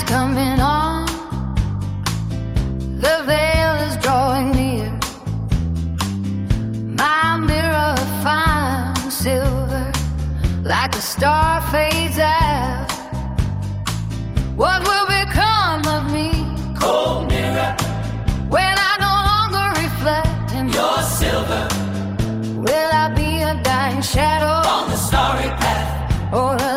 coming on. The veil is drawing near. My mirror finds silver, like a star fades out. What will become of me? Cold mirror, when I no longer reflect in your silver. Will I be a dying shadow On the starry path, or a